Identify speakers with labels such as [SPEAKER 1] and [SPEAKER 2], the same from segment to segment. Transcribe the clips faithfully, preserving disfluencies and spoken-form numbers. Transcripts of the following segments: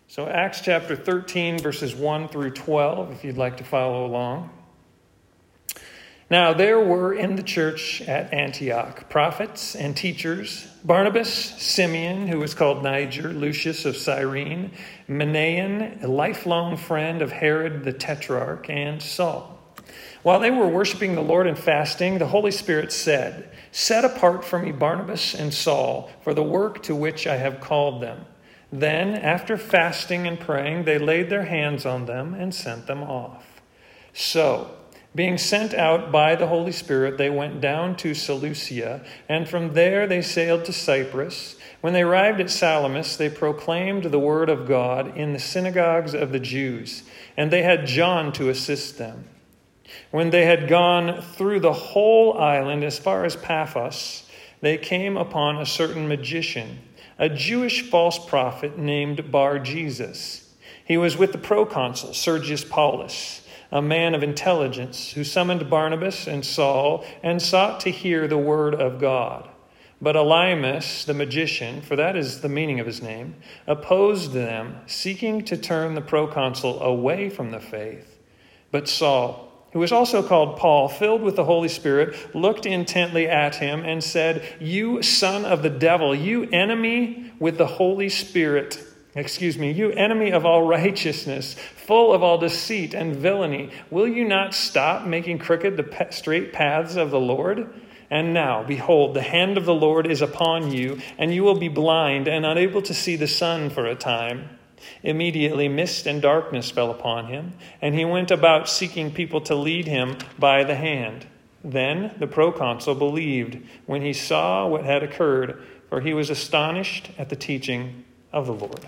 [SPEAKER 1] So Acts chapter thirteen, verses one through twelve, if you'd like to follow along. Now there were in the church at Antioch prophets and teachers, Barnabas, Simeon, who was called Niger, Lucius of Cyrene, Manaen, a lifelong friend of Herod the Tetrarch, and Saul. While they were worshiping the Lord and fasting, the Holy Spirit said, "Set apart for me Barnabas and Saul for the work to which I have called them." Then, after fasting and praying, they laid their hands on them and sent them off. So, being sent out by the Holy Spirit, they went down to Seleucia, and from there they sailed to Cyprus. When they arrived at Salamis, they proclaimed the word of God in the synagogues of the Jews, and they had John to assist them. When they had gone through the whole island as far as Paphos, they came upon a certain magician, a Jewish false prophet named Bar-Jesus. He was with the proconsul, Sergius Paulus, a man of intelligence, who summoned Barnabas and Saul and sought to hear the word of God. But Elymas, the magician, for that is the meaning of his name, opposed them, seeking to turn the proconsul away from the faith. But Saul, who was also called Paul, filled with the Holy Spirit, looked intently at him and said, "You son of the devil, you enemy with the Holy Spirit, excuse me, you enemy of all righteousness, full of all deceit and villainy, will you not stop making crooked the straight paths of the Lord? And now, behold, the hand of the Lord is upon you, and you will be blind and unable to see the sun for a time." Immediately mist and darkness fell upon him, and he went about seeking people to lead him by the hand. Then the proconsul believed when he saw what had occurred, for he was astonished at the teaching of the Lord.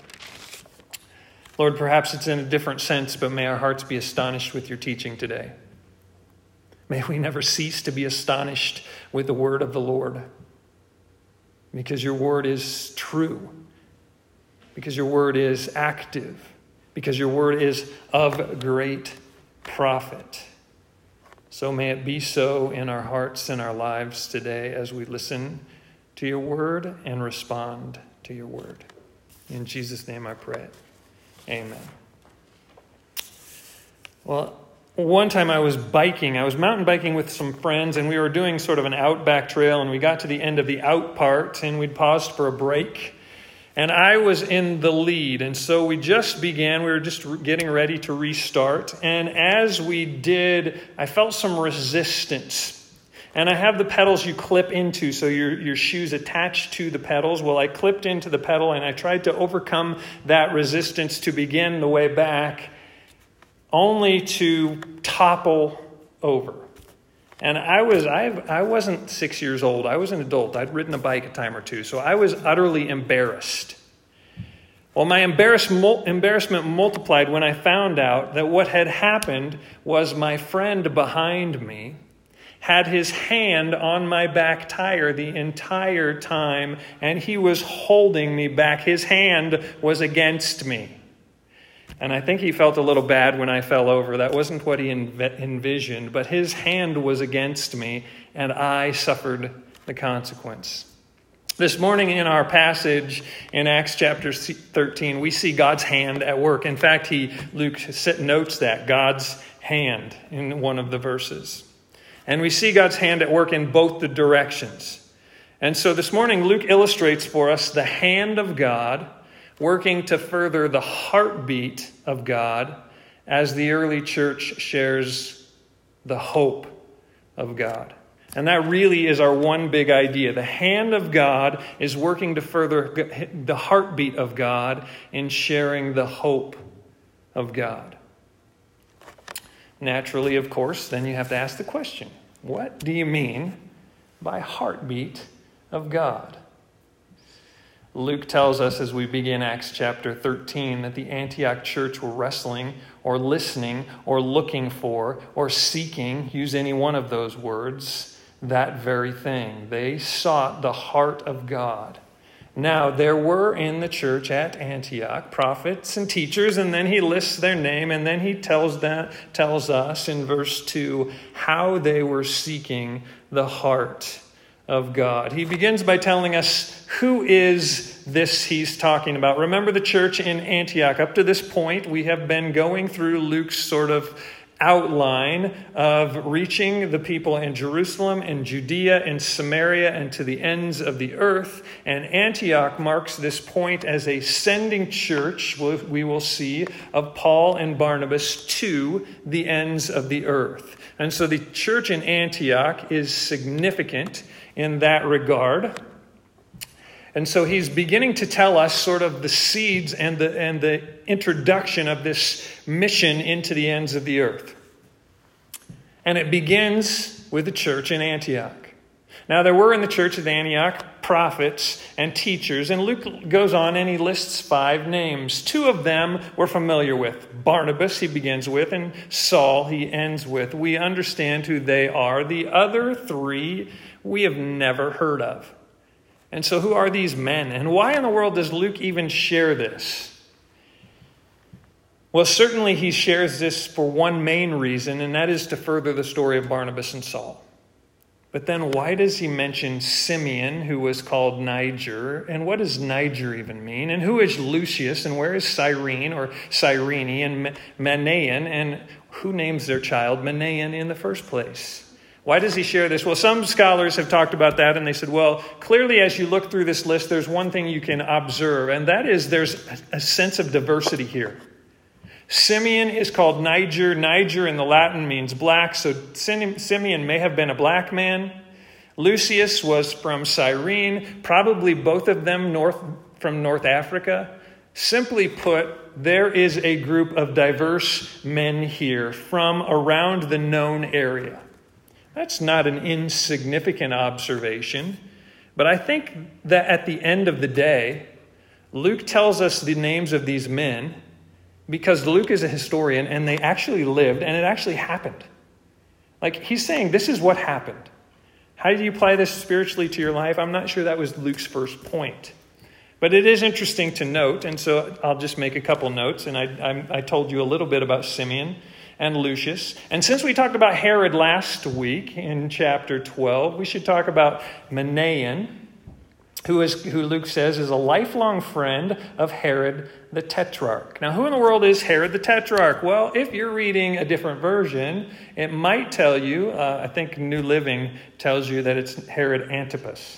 [SPEAKER 1] Lord, perhaps it's in a different sense, but may our hearts be astonished with your teaching today. May we never cease to be astonished with the word of the Lord, because your word is true. Because your word is active, because your word is of great profit. So may it be so in our hearts and our lives today as we listen to your word and respond to your word. In Jesus' name I pray. Amen. Well, one time I was biking. I was mountain biking with some friends, and we were doing sort of an outback trail, and we got to the end of the out part, and we'd paused for a break. And I was in the lead, and so we just began. We were just getting ready to restart. And as we did, I felt some resistance. And I have the pedals you clip into, so your, your shoe's attached to the pedals. Well, I clipped into the pedal, and I tried to overcome that resistance to begin the way back, only to topple over. And I was I I wasn't six years old. I was an adult. I'd ridden a bike a time or two. So I was utterly embarrassed. Well, my embarrass, embarrassment multiplied when I found out that what had happened was my friend behind me had his hand on my back tire the entire time, and he was holding me back. His hand was against me. And I think he felt a little bad when I fell over. That wasn't what he env- envisioned, but his hand was against me, and I suffered the consequence. This morning in our passage in Acts chapter thirteen, we see God's hand at work. In fact, he Luke notes that, God's hand, in one of the verses. And we see God's hand at work in both the directions. And so this morning, Luke illustrates for us the hand of God working to further the heartbeat of God as the early church shares the hope of God. And that really is our one big idea. The hand of God is working to further the heartbeat of God in sharing the hope of God. Naturally, of course, then you have to ask the question, what do you mean by heartbeat of God? Luke tells us as we begin Acts chapter thirteen that the Antioch church were wrestling or listening or looking for or seeking, use any one of those words, that very thing. They sought the heart of God. Now, there were in the church at Antioch prophets and teachers, and then he lists their name, and then he tells that tells us in verse two how they were seeking the heart of God. He begins by telling us who is this he's talking about. Remember the church in Antioch. Up to this point, we have been going through Luke's sort of outline of reaching the people in Jerusalem and Judea and Samaria and to the ends of the earth. And Antioch marks this point as a sending church, we will see, of Paul and Barnabas to the ends of the earth. And so the church in Antioch is significant in that regard. And so he's beginning to tell us sort of the seeds and the and the introduction of this mission into the ends of the earth. And it begins with the church in Antioch. Now, there were in the church of Antioch prophets and teachers, and Luke goes on and he lists five names. Two of them we're familiar with. Barnabas, he begins with, and Saul, he ends with. We understand who they are. The other three we have never heard of. And so who are these men? And why in the world does Luke even share this? Well, certainly he shares this for one main reason, and that is to further the story of Barnabas and Saul. But then why does he mention Simeon, who was called Niger? And what does Niger even mean? And who is Lucius? And where is Cyrene or Cyrene and Manaen? And who names their child Manaen in the first place? Why does he share this? Well, some scholars have talked about that, and they said, well, clearly as you look through this list, there's one thing you can observe, and that is there's a sense of diversity here. Simeon is called Niger. Niger in the Latin means black, so Simeon may have been a black man. Lucius was from Cyrene, probably both of them north from North Africa. Simply put, there is a group of diverse men here from around the known area. That's not an insignificant observation, but I think that at the end of the day, Luke tells us the names of these men because Luke is a historian and they actually lived and it actually happened. Like he's saying, this is what happened. How do you apply this spiritually to your life? I'm not sure that was Luke's first point. But it is interesting to note, and so I'll just make a couple notes, and I, I, I told you a little bit about Simeon and Lucius. And since we talked about Herod last week in chapter twelve, we should talk about Manaen, who is who Luke says is a lifelong friend of Herod the Tetrarch. Now, who in the world is Herod the Tetrarch? Well, if you're reading a different version, it might tell you, uh, I think New Living tells you that it's Herod Antipas.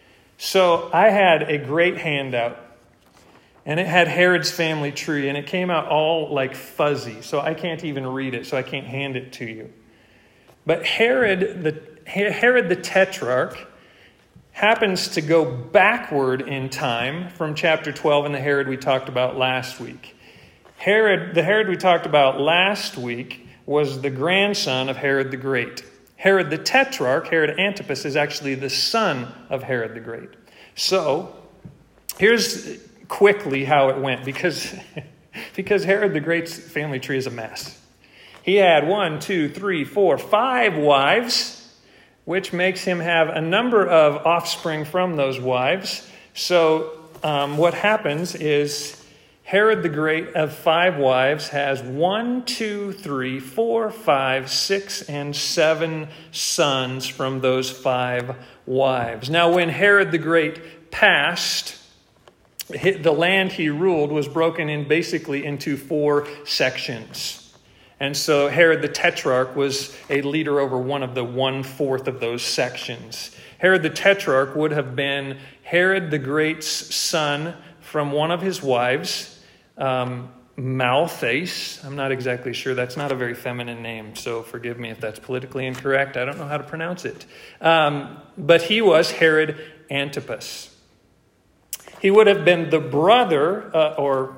[SPEAKER 1] So I had a great handout, and it had Herod's family tree, and it came out all like fuzzy, so I can't even read it, so I can't hand it to you. But Herod the Herod the Tetrarch happens to go backward in time from chapter twelve and the Herod we talked about last week. Herod, the Herod we talked about last week was the grandson of Herod the Great. Herod the Tetrarch, Herod Antipas, is actually the son of Herod the Great. So, here's quickly how it went, because, because Herod the Great's family tree is a mess. He had one, two, three, four, five wives, which makes him have a number of offspring from those wives. So, um, what happens is Herod the Great of five wives has one, two, three, four, five, six, and seven sons from those five wives. Now, when Herod the Great passed, the land he ruled was broken in basically into four sections. And so Herod the Tetrarch was a leader over one of the one-fourth of those sections. Herod the Tetrarch would have been Herod the Great's son from one of his wives, Um, Malthace. I'm not exactly sure. That's not a very feminine name, so forgive me if that's politically incorrect. I don't know how to pronounce it. Um, but he was Herod Antipas. He would have been the brother uh, or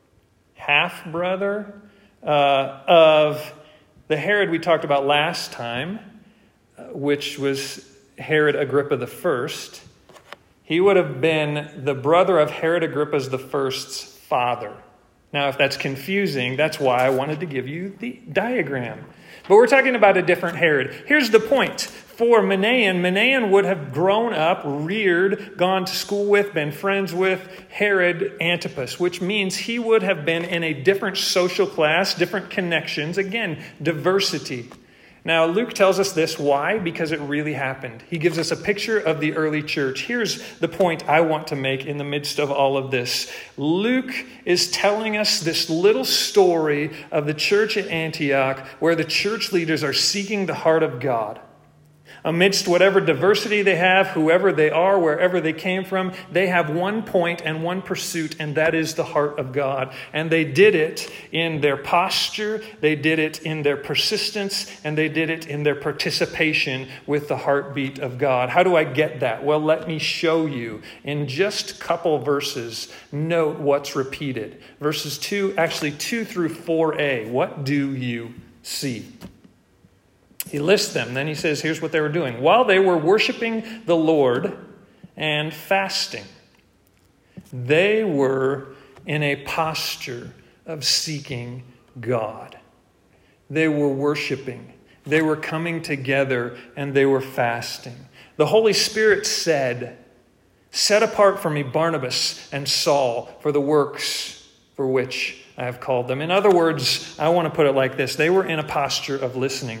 [SPEAKER 1] half-brother uh, of the Herod we talked about last time, uh, which was Herod Agrippa the First. He would have been the brother of Herod Agrippa the First's father. Now, if that's confusing, that's why I wanted to give you the diagram. But we're talking about a different Herod. Here's the point. For Manaen, Manaen would have grown up, reared, gone to school with, been friends with Herod Antipas, which means he would have been in a different social class, different connections. Again, diversity. Now, Luke tells us this. Why? Because it really happened. He gives us a picture of the early church. Here's the point I want to make in the midst of all of this. Luke is telling us this little story of the church at Antioch where the church leaders are seeking the heart of God. Amidst whatever diversity they have, whoever they are, wherever they came from, they have one point and one pursuit, and that is the heart of God. And they did it in their posture, they did it in their persistence, and they did it in their participation with the heartbeat of God. How do I get that? Well, let me show you. In just a couple verses, note what's repeated. Verses two, actually two through four a. What do you see? He lists them. Then he says, here's what they were doing. While they were worshiping the Lord and fasting, they were in a posture of seeking God. They were worshiping. They were coming together and they were fasting. The Holy Spirit said, set apart for me Barnabas and Saul for the works for which I have called them. In other words, I want to put it like this. They were in a posture of listening.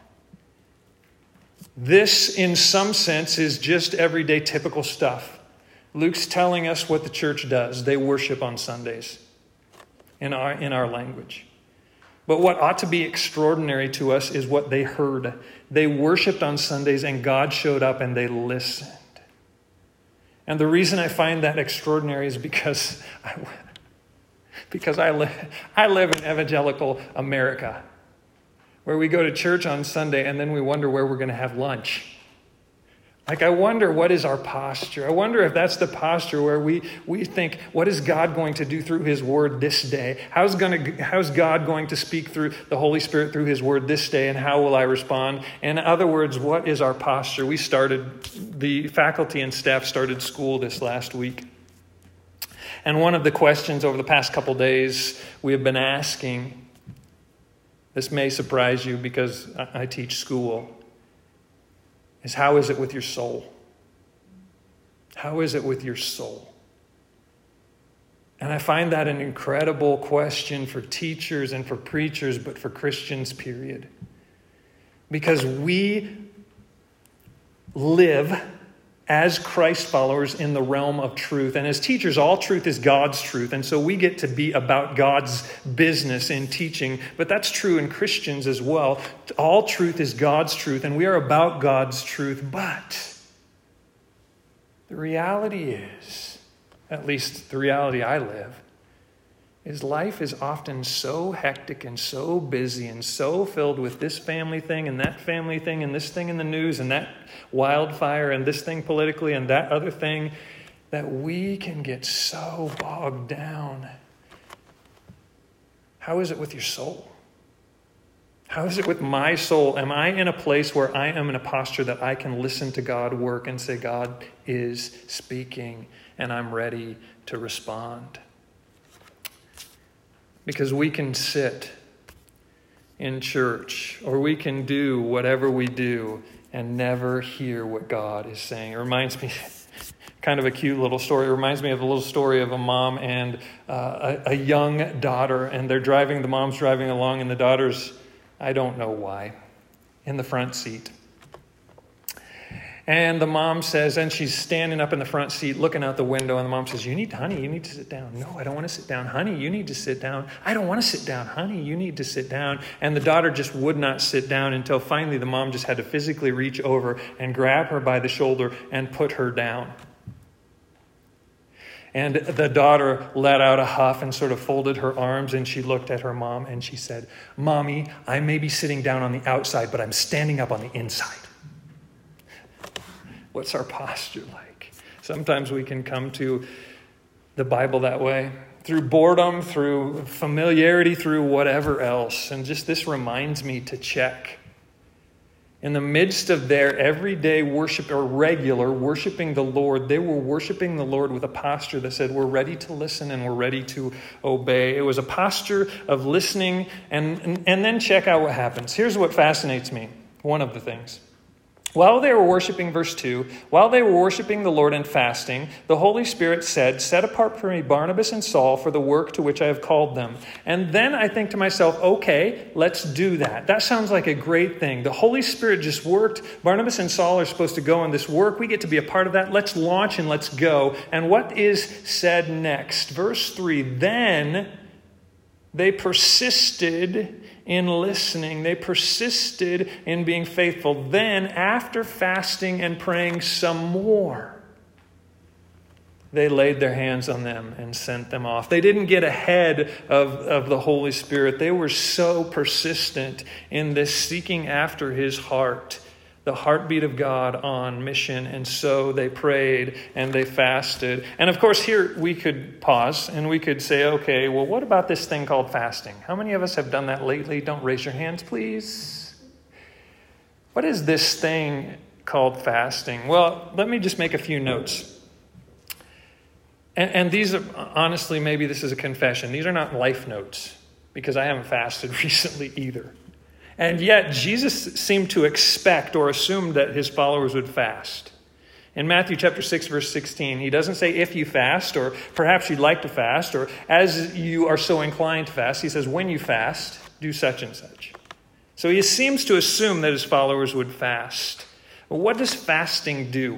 [SPEAKER 1] This, in some sense, is just everyday typical stuff. Luke's telling us what the church does. They worship on Sundays in our, in our language. But what ought to be extraordinary to us is what they heard. They worshiped on Sundays and God showed up and they listened. And the reason I find that extraordinary is because I, because I, li- I live in evangelical America, where we go to church on Sunday and then we wonder where we're going to have lunch. Like, I wonder what is our posture. I wonder if that's the posture where we, we think, what is God going to do through his word this day? How's, going to, how's God going to speak through the Holy Spirit through his word this day, and how will I respond? In other words, what is our posture? We started, the faculty and staff started school this last week. And one of the questions over the past couple days we have been asking, this may surprise you because I teach school, is how is it with your soul? How is it with your soul? And I find that an incredible question for teachers and for preachers, but for Christians, period. Because we live as Christ followers in the realm of truth. And as teachers, all truth is God's truth. And so we get to be about God's business in teaching. But that's true in Christians as well. All truth is God's truth, and we are about God's truth. But the reality is, at least the reality I live, is life is often so hectic and so busy and so filled with this family thing and that family thing and this thing in the news and that wildfire and this thing politically and that other thing, that we can get so bogged down. How is it with your soul? How is it with my soul? Am I in a place where I am in a posture that I can listen to God work and say, God is speaking and I'm ready to respond? Because we can sit in church or we can do whatever we do and never hear what God is saying. It reminds me, kind of a cute little story. It reminds me of a little story of a mom and uh, a, a young daughter. And they're driving, the mom's driving along and the daughter's, I don't know why, in the front seat. And the mom says, and she's standing up in the front seat looking out the window, and the mom says, you need, honey, you need to sit down. No, I don't want to sit down. Honey, you need to sit down. I don't want to sit down. Honey, you need to sit down. And the daughter just would not sit down until finally the mom just had to physically reach over and grab her by the shoulder and put her down. And the daughter let out a huff and sort of folded her arms, and she looked at her mom and she said, Mommy, I may be sitting down on the outside, but I'm standing up on the inside. What's our posture like? Sometimes we can come to the Bible that way, through boredom, through familiarity, through whatever else. And just this reminds me to check. In the midst of their everyday worship or regular worshiping the Lord, they were worshiping the Lord with a posture that said, we're ready to listen and we're ready to obey. It was a posture of listening, and, and, and then check out what happens. Here's what fascinates me. One of the things. While they were worshiping, verse two, while they were worshiping the Lord and fasting, the Holy Spirit said, set apart for me Barnabas and Saul for the work to which I have called them. And then I think to myself, okay, let's do that. That sounds like a great thing. The Holy Spirit just worked. Barnabas and Saul are supposed to go on this work. We get to be a part of that. Let's launch and let's go. And what is said next? Verse three, then they persisted in listening. They persisted in being faithful. Then, after fasting and praying some more, they laid their hands on them and sent them off. They didn't get ahead of, of the Holy Spirit. They were so persistent in this seeking after his heart, the heartbeat of God on mission. And so they prayed and they fasted. And of course, here we could pause and we could say, okay, well, what about this thing called fasting? How many of us have done that lately? Don't raise your hands, please. What is this thing called fasting? Well, let me just make a few notes. And, and these are, honestly, maybe this is a confession. These are not life notes because I haven't fasted recently either. And yet, Jesus seemed to expect or assume that his followers would fast. In Matthew chapter six, verse sixteen, he doesn't say if you fast, or perhaps you'd like to fast, or as you are so inclined to fast. He says when you fast, do such and such. So he seems to assume that his followers would fast. Well, what does fasting do?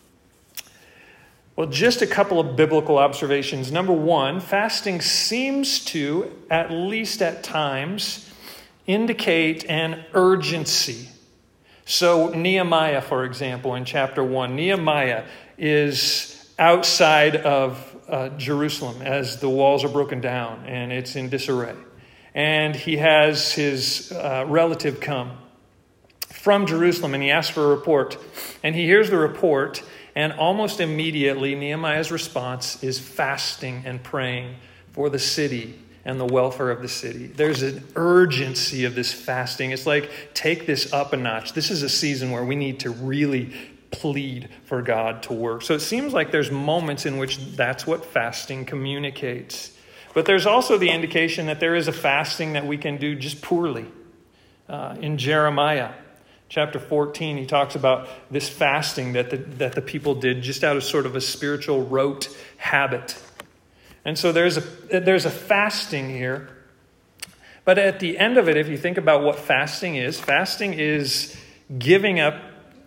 [SPEAKER 1] Well, just a couple of biblical observations. Number one, fasting seems to, at least at times, indicate an urgency. So Nehemiah, for example, in chapter one, Nehemiah is outside of uh, Jerusalem as the walls are broken down and it's in disarray. And he has his uh, relative come from Jerusalem and he asks for a report. And he hears the report, and almost immediately Nehemiah's response is fasting and praying for the city and the welfare of the city. There's an urgency of this fasting. It's like, take this up a notch. This is a season where we need to really plead for God to work. So it seems like there's moments in which that's what fasting communicates. But there's also the indication that there is a fasting that we can do just poorly. Uh, in Jeremiah chapter fourteen, he talks about this fasting that the, that the people did just out of sort of a spiritual rote habit. And so there's a there's a fasting here. But at the end of it, if you think about what fasting is, fasting is giving up,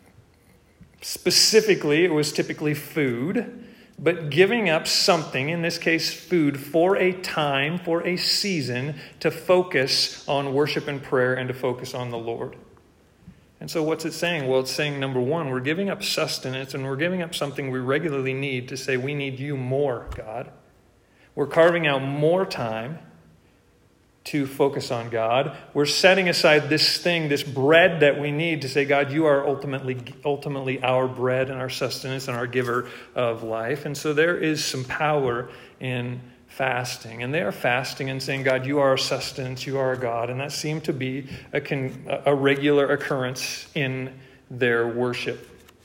[SPEAKER 1] specifically, it was typically food, but giving up something, in this case food, for a time, for a season, to focus on worship and prayer and to focus on the Lord. And so what's it saying? Well, it's saying, number one, we're giving up sustenance and we're giving up something we regularly need to say, we need you more, God. We're carving out more time to focus on God. We're setting aside this thing, this bread that we need to say, God, you are ultimately, ultimately our bread and our sustenance and our giver of life. And so there is some power in fasting. And they are fasting and saying, God, you are our sustenance, you are our God. And that seemed to be a, con- a regular occurrence in their worship.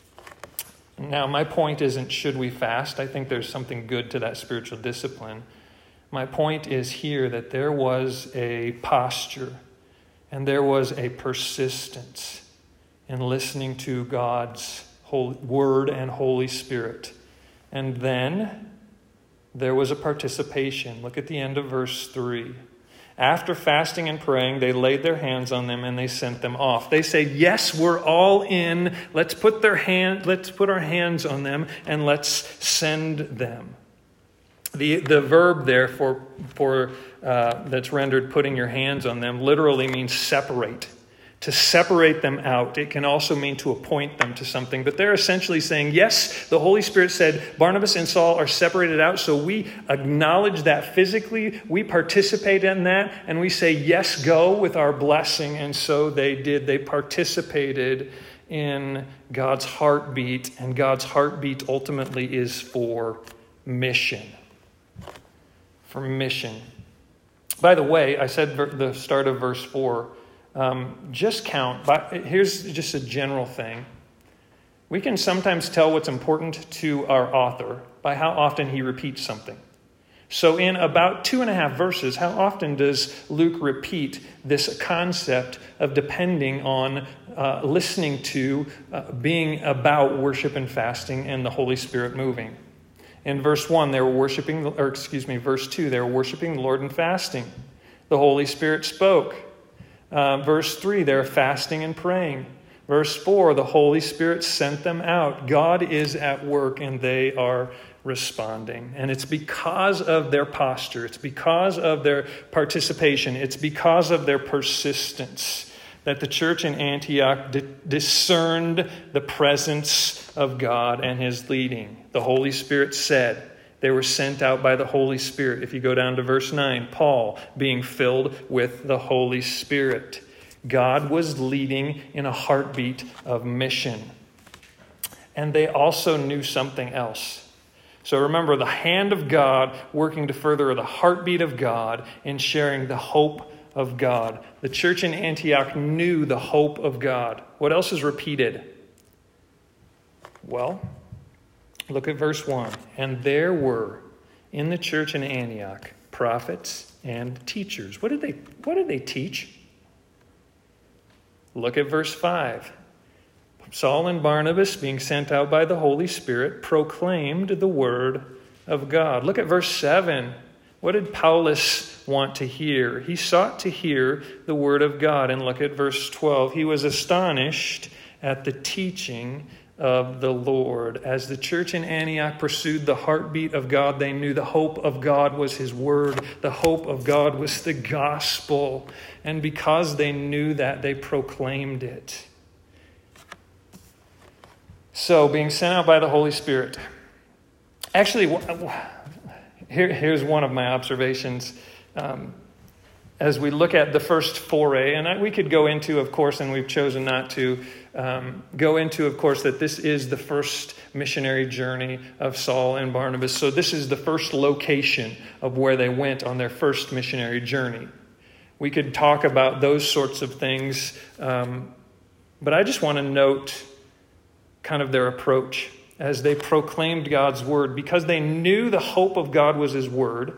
[SPEAKER 1] Now, my point isn't should we fast. I think there's something good to that spiritual discipline. My point is here that there was a posture and there was a persistence in listening to God's holy word and Holy Spirit. And then there was a participation. Look at the end of verse three. After fasting and praying, they laid their hands on them and they sent them off. They say, yes, we're all in. Let's put their hand, let's put our hands on them and let's send them. The the verb there for for uh, that's rendered putting your hands on them literally means separate. To separate them out. It can also mean to appoint them to something. But they're essentially saying, yes, the Holy Spirit said Barnabas and Saul are separated out. So we acknowledge that physically. We participate in that. And we say, yes, go with our blessing. And so they did. They participated in God's heartbeat. And God's heartbeat ultimately is for mission. For mission. By the way, I said the start of verse four. Um, just count. But here's just a general thing. We can sometimes tell what's important to our author by how often he repeats something. So in about two and a half verses, how often does Luke repeat this concept of depending on, uh, listening to, uh, being about worship and fasting and the Holy Spirit moving? In verse one, they were worshiping, or excuse me, verse two, they were worshiping the Lord and fasting. The Holy Spirit spoke. Uh, verse three, they're fasting and praying. Verse four, the Holy Spirit sent them out. God is at work and they are responding. And it's because of their posture. It's because of their participation. It's because of their persistence that the church in Antioch di- discerned the presence of God and his leading. The Holy Spirit said they were sent out by the Holy Spirit. If you go down to verse nine, Paul being filled with the Holy Spirit. God was leading in a heartbeat of mission. And they also knew something else. So remember, the hand of God working to further the heartbeat of God in sharing the hope of God. The church in Antioch knew the hope of God. What else is repeated? Well, look at verse one. And there were in the church in Antioch prophets and teachers. What did they, what did they teach? Look at verse five. Saul and Barnabas, being sent out by the Holy Spirit, proclaimed the word of God. Look at verse seven. What did Paulus want to hear? He sought to hear the word of God. And look at verse twelve. He was astonished at the teaching of the Lord. As the church in Antioch pursued the heartbeat of God, they knew the hope of God was his word. The hope of God was the gospel. And because they knew that, they proclaimed it. So, being sent out by the Holy Spirit. Actually, here, here's one of my observations. Um, as we look at the first foray, and I, we could go into, of course, and we've chosen not to, um, go into, of course, that this is the first missionary journey of Saul and Barnabas. So this is the first location of where they went on their first missionary journey. We could talk about those sorts of things, um, but I just want to note kind of their approach as they proclaimed God's word, because they knew the hope of God was his word.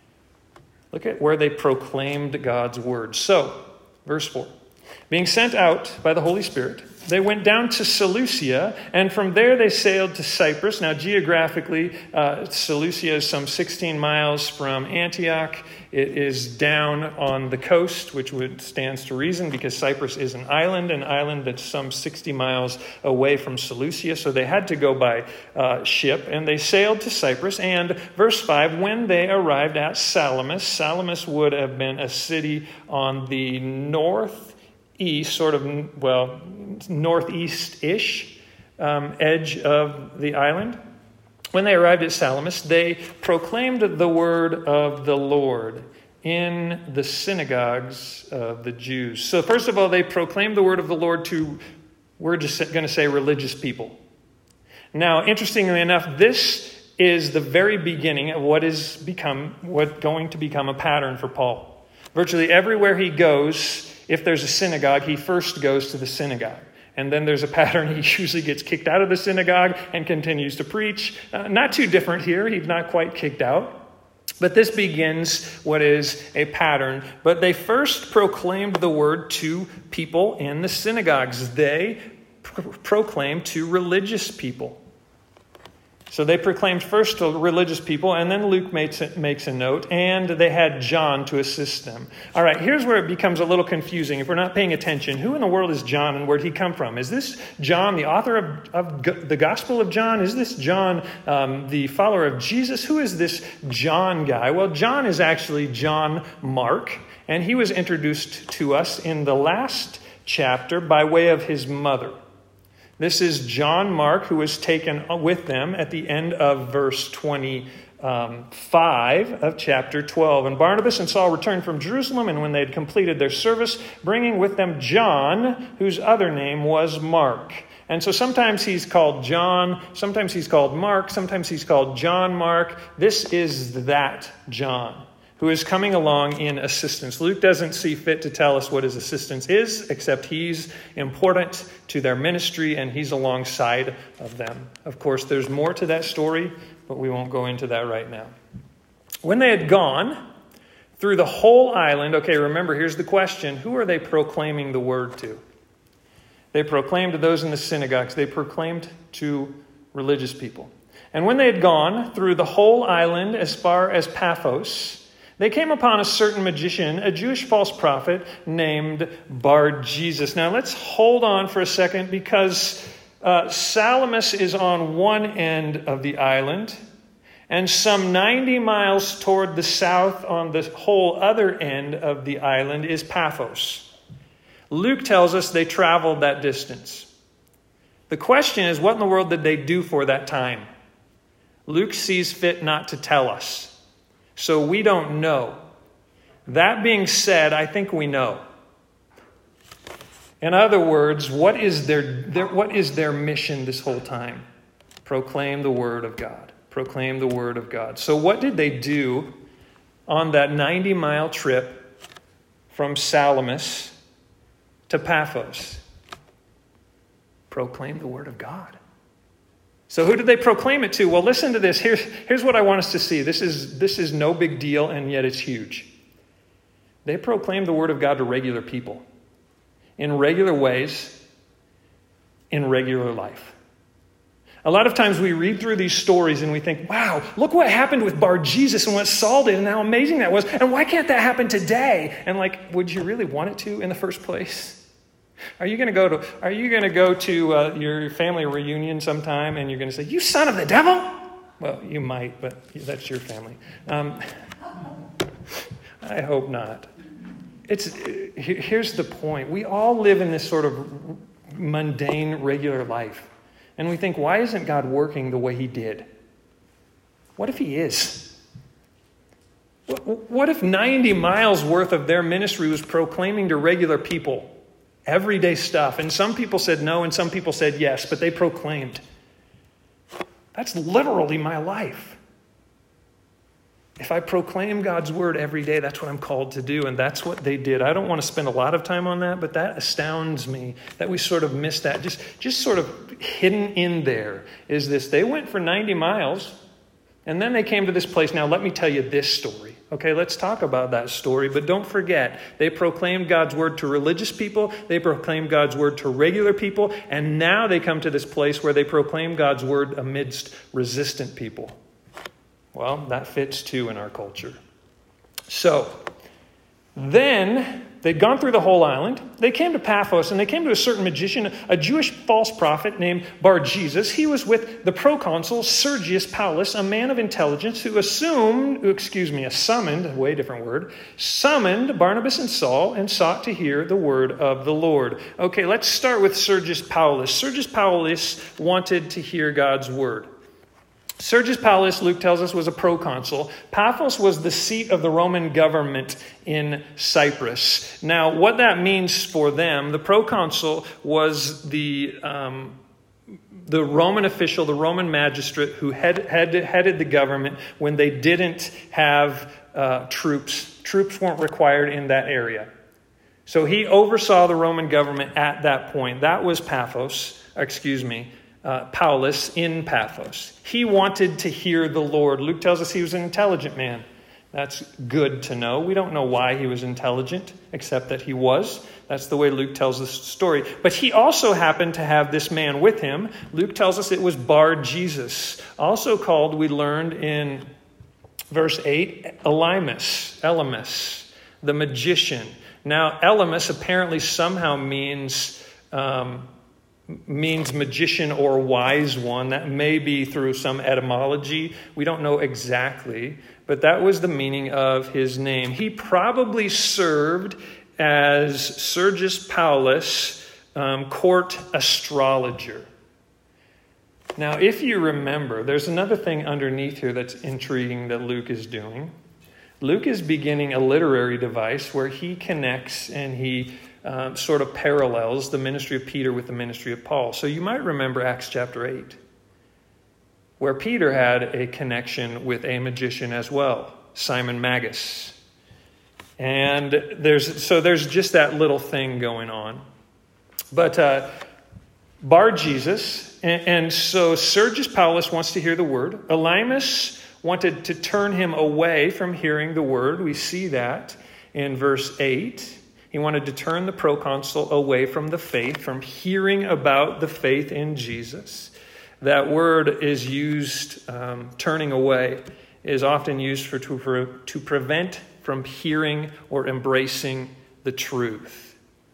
[SPEAKER 1] Look at where they proclaimed God's word. So, verse four. Being sent out by the Holy Spirit, they went down to Seleucia, and from there they sailed to Cyprus. Now, geographically, uh, Seleucia is some sixteen miles from Antioch. It is down on the coast, which would stands to reason because Cyprus is an island, an island that's some sixty miles away from Seleucia. So they had to go by uh, ship, and they sailed to Cyprus. And verse five, when they arrived at Salamis, Salamis would have been a city on the northeast, sort of, well, northeast-ish um, edge of the island. When they arrived at Salamis, they proclaimed the word of the Lord in the synagogues of the Jews. So first of all, they proclaimed the word of the Lord to, we're just going to say, religious people. Now, interestingly enough, this is the very beginning of what is become, what going to become a pattern for Paul. Virtually everywhere he goes, if there's a synagogue, he first goes to the synagogue. And then there's a pattern. He usually gets kicked out of the synagogue and continues to preach. Uh, not too different here. He's not quite kicked out. But this begins what is a pattern. But they first proclaimed the word to people in the synagogues. They pro- proclaimed to religious people. So they proclaimed first to religious people, and then Luke makes a, makes a note, and they had John to assist them. All right, here's where it becomes a little confusing. If we're not paying attention, who in the world is John, and where did he come from? Is this John, the author of, of the Gospel of John? Is this John, um, the follower of Jesus? Who is this John guy? Well, John is actually John Mark, and he was introduced to us in the last chapter by way of his mother. This is John Mark, who was taken with them at the end of verse twenty-five of chapter twelve. And Barnabas and Saul returned from Jerusalem, and when they had completed their service, bringing with them John, whose other name was Mark. And so sometimes he's called John, sometimes he's called Mark, sometimes he's called John Mark. This is that John who is coming along in assistance. Luke doesn't see fit to tell us what his assistance is, except he's important to their ministry and he's alongside of them. Of course, there's more to that story, but we won't go into that right now. When they had gone through the whole island, okay, remember, here's the question. Who are they proclaiming the word to? They proclaimed to those in the synagogues. They proclaimed to religious people. And when they had gone through the whole island as far as Paphos, they came upon a certain magician, a Jewish false prophet named Bar-Jesus. Now let's hold on for a second, because uh, Salamis is on one end of the island, and some ninety miles toward the south on the whole other end of the island is Paphos. Luke tells us they traveled that distance. The question is, what in the world did they do for that time? Luke sees fit not to tell us. So we don't know. That being said, I think we know. In other words, what is their, their, what is their mission this whole time? Proclaim the word of God. Proclaim the word of God. So what did they do on that ninety-mile trip from Salamis to Paphos? Proclaim the word of God. So who did they proclaim it to? Well, listen to this. Here's, here's what I want us to see. This is, this is no big deal, and yet it's huge. They proclaimed the word of God to regular people in regular ways, in regular life. A lot of times we read through these stories and we think, wow, look what happened with Bar-Jesus and what Saul did and how amazing that was. And why can't that happen today? And like, would you really want it to in the first place? Are you going to go to Are you going to go to uh, your family reunion sometime and you're going to say, "You son of the devil"? Well, you might, but that's your family. Um, I hope not. It's here's the point: we all live in this sort of mundane, regular life, and we think, "Why isn't God working the way He did?" What if He is? What, what if ninety miles worth of their ministry was proclaiming to regular people? Everyday stuff. And some people said no, and some people said yes, but they proclaimed. That's literally my life. If I proclaim God's word every day, that's what I'm called to do, and that's what they did. I don't want to spend a lot of time on that, but that astounds me that we sort of missed that. Just, just sort of hidden in there is this. They went for ninety miles, and then they came to this place. Now, let me tell you this story. Okay, let's talk about that story. But don't forget, they proclaimed God's word to religious people. They proclaimed God's word to regular people. And now they come to this place where they proclaim God's word amidst resistant people. Well, that fits too in our culture. So, then they'd gone through the whole island. They came to Paphos, and they came to a certain magician, a Jewish false prophet named Bar-Jesus. He was with the proconsul Sergius Paulus, a man of intelligence, who assumed, excuse me, a summoned, a way different word, summoned Barnabas and Saul and sought to hear the word of the Lord. Okay, let's start with Sergius Paulus. Sergius Paulus wanted to hear God's word. Sergius Paulus, Luke tells us, was a proconsul. Paphos was the seat of the Roman government in Cyprus. Now, what that means for them, the proconsul was the um, the Roman official, the Roman magistrate who had, had headed the government when they didn't have uh, troops. Troops weren't required in that area. So he oversaw the Roman government at that point. That was Paphos, excuse me, Uh, Paulus in Paphos. He wanted to hear the Lord. Luke tells us he was an intelligent man. That's good to know. We don't know why he was intelligent, except that he was. That's the way Luke tells the story. But he also happened to have this man with him. Luke tells us it was Bar-Jesus, also called, we learned in verse eight, Elymas, Elymas, the magician. Now, Elymas apparently somehow means Um, means magician or wise one. That may be through some etymology. We don't know exactly, but that was the meaning of his name. He probably served as Sergius Paulus' um, court astrologer. Now, if you remember, there's another thing underneath here that's intriguing that Luke is doing. Luke is beginning a literary device where he connects and he Uh, sort of parallels the ministry of Peter with the ministry of Paul. So you might remember Acts chapter eight, where Peter had a connection with a magician as well, Simon Magus. And there's so there's just that little thing going on. But uh, Bar-Jesus, and, and so Sergius Paulus wants to hear the word. Elymas wanted to turn him away from hearing the word. We see that in verse eight. He wanted to turn the proconsul away from the faith, from hearing about the faith in Jesus. That word is used, um, turning away, is often used for to, for to prevent from hearing or embracing the truth.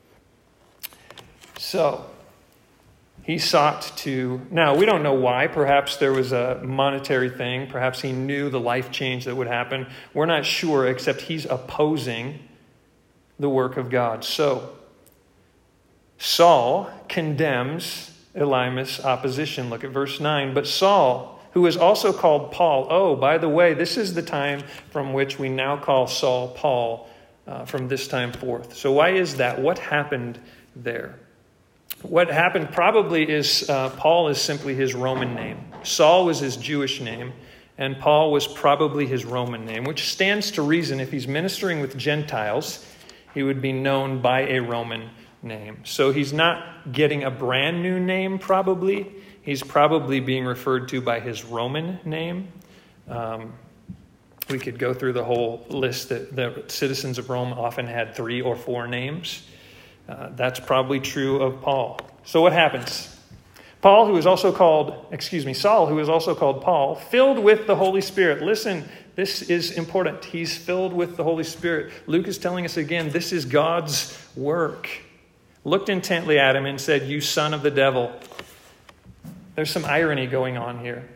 [SPEAKER 1] So, he sought to, now we don't know why, perhaps there was a monetary thing, perhaps he knew the life change that would happen. We're not sure, except he's opposing the work of God. So, Saul condemns Elymas' opposition. Look at verse nine. But Saul, who is also called Paul, oh, by the way, this is the time from which we now call Saul Paul, uh, from this time forth. So why is that? What happened there? What happened probably is uh, Paul is simply his Roman name. Saul was his Jewish name, and Paul was probably his Roman name, which stands to reason if he's ministering with Gentiles, he would be known by a Roman name. So he's not getting a brand new name probably. He's probably being referred to by his Roman name. Um, we could go through the whole list that the citizens of Rome often had three or four names. Uh, that's probably true of Paul. So what happens? Paul, who is also called, excuse me, Saul, who is also called Paul, filled with the Holy Spirit. Listen, this is important. He's filled with the Holy Spirit. Luke is telling us again, this is God's work. Looked intently at him and said, "You son of the devil." There's some irony going on here.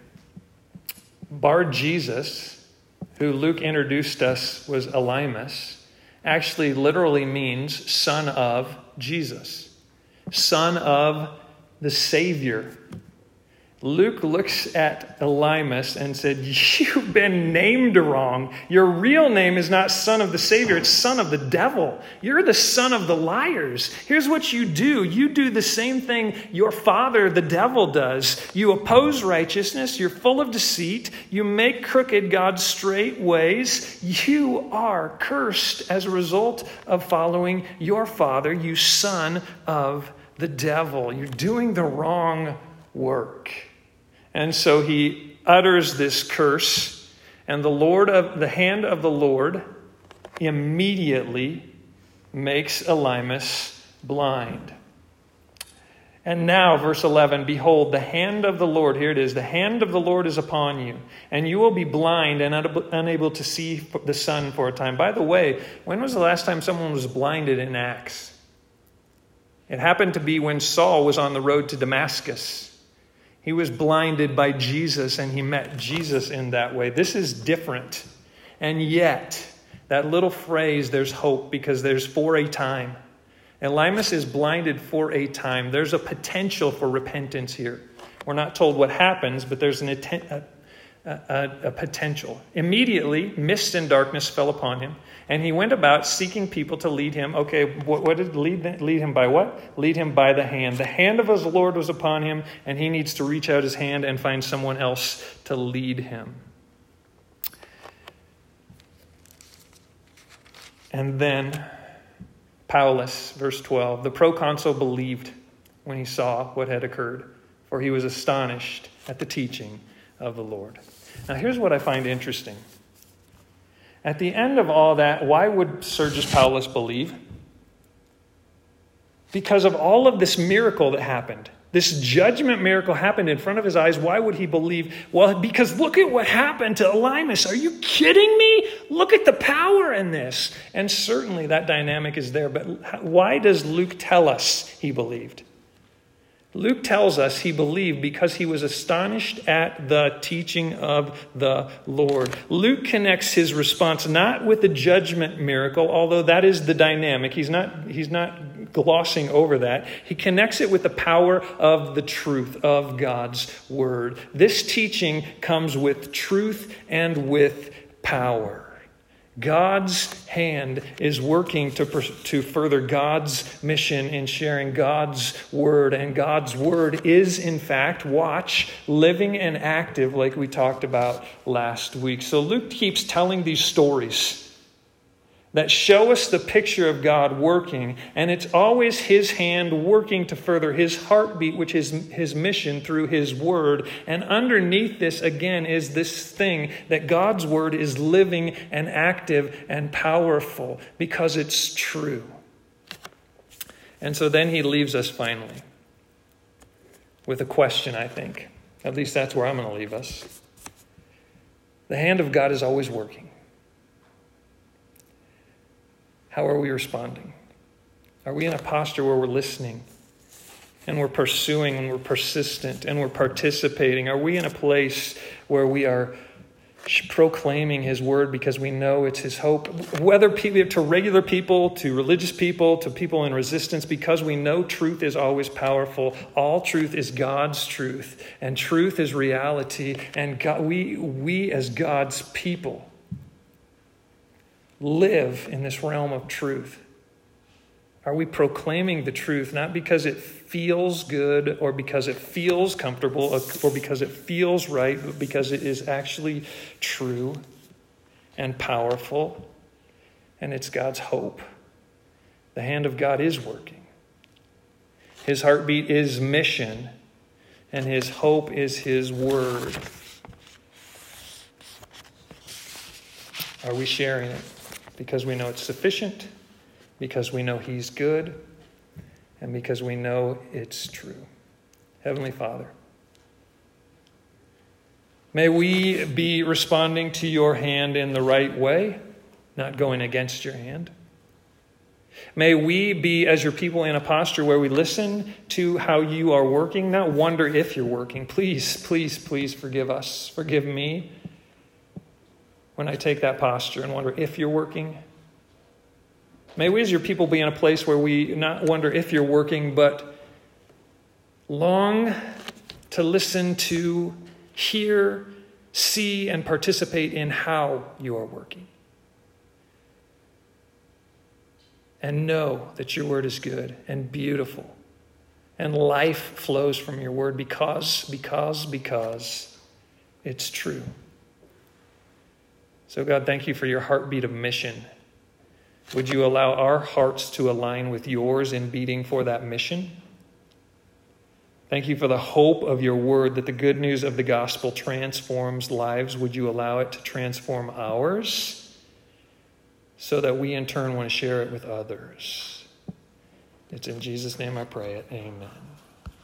[SPEAKER 1] Bar Jesus, who Luke introduced us was Elymas, actually literally means son of Jesus, son of the Savior. Luke looks at Elymas and said, "You've been named wrong. Your real name is not son of the Savior, it's son of the devil. You're the son of the liars. Here's what you do. You do the same thing your father, the devil, does. You oppose righteousness. You're full of deceit. You make crooked God's straight ways. You are cursed as a result of following your father, you son of the devil. You're doing the wrong work." And so he utters this curse, and the Lord of the hand of the Lord immediately makes Elymas blind. And now, verse eleven, "Behold, the hand of the Lord," here it is, "the hand of the Lord is upon you, and you will be blind and unable to see the sun for a time." By the way, when was the last time someone was blinded in Acts? It happened to be when Saul was on the road to Damascus. He was blinded by Jesus, and he met Jesus in that way. This is different. And yet, that little phrase, "there's hope," because there's for a time. Elymas is blinded for a time. There's a potential for repentance here. We're not told what happens, but there's an a, a, a potential. Immediately, mist and darkness fell upon him, and he went about seeking people to lead him. Okay, what, what did lead, lead him by what? Lead him by the hand. The hand of his Lord was upon him, and he needs to reach out his hand and find someone else to lead him. And then, Paulus, verse twelve, "The proconsul believed when he saw what had occurred, for he was astonished at the teaching of the Lord." Now here's what I find interesting. At the end of all that, why would Sergius Paulus believe? Because of all of this miracle that happened. This judgment miracle happened in front of his eyes. Why would he believe? Well, because look at what happened to Elymas. Are you kidding me? Look at the power in this. And certainly that dynamic is there. But why does Luke tell us he believed? Luke tells us he believed because he was astonished at the teaching of the Lord. Luke connects his response not with the judgment miracle, although that is the dynamic. He's not, he's not glossing over that. He connects it with the power of the truth of God's word. This teaching comes with truth and with power. God's hand is working to, to further God's mission in sharing God's word. And God's word is, in fact, watch, living and active like we talked about last week. So Luke keeps telling these stories. that show us the picture of God working, and it's always his hand working to further his heartbeat, which is his mission through his word. And underneath this, again, is this thing that God's word is living and active and powerful because it's true. And so then he leaves us finally with a question, I think. At least that's where I'm going to leave us. The hand of God is always working. How are we responding? Are we in a posture where we're listening and we're pursuing and we're persistent and we're participating? Are we in a place where we are proclaiming his word because we know it's his hope? Whether to regular people, to religious people, to people in resistance, because we know truth is always powerful. All truth is God's truth, and truth is reality. And God, we, we as God's people live in this realm of truth. Are we proclaiming the truth not because it feels good or because it feels comfortable or because it feels right, but because it is actually true and powerful, and it's God's hope? The hand of God is working. His heartbeat is mission, and his hope is his word. Are we sharing it? Because we know it's sufficient, because we know he's good, and because we know it's true. Heavenly Father, may we be responding to your hand in the right way, not going against your hand. May we be, as your people, in a posture where we listen to how you are working, not wonder if you're working. Please, please, please forgive us. Forgive me when I take that posture and wonder if you're working. May we as your people be in a place where we not wonder if you're working, but long to listen to, hear, see, and participate in how you are working. And know that your word is good and beautiful, and life flows from your word because, because, because it's true. So God, thank you for your heartbeat of mission. Would you allow our hearts to align with yours in beating for that mission? Thank you for the hope of your word, that the good news of the gospel transforms lives. Would you allow it to transform ours so that we in turn want to share it with others? It's in Jesus' name I pray it. Amen.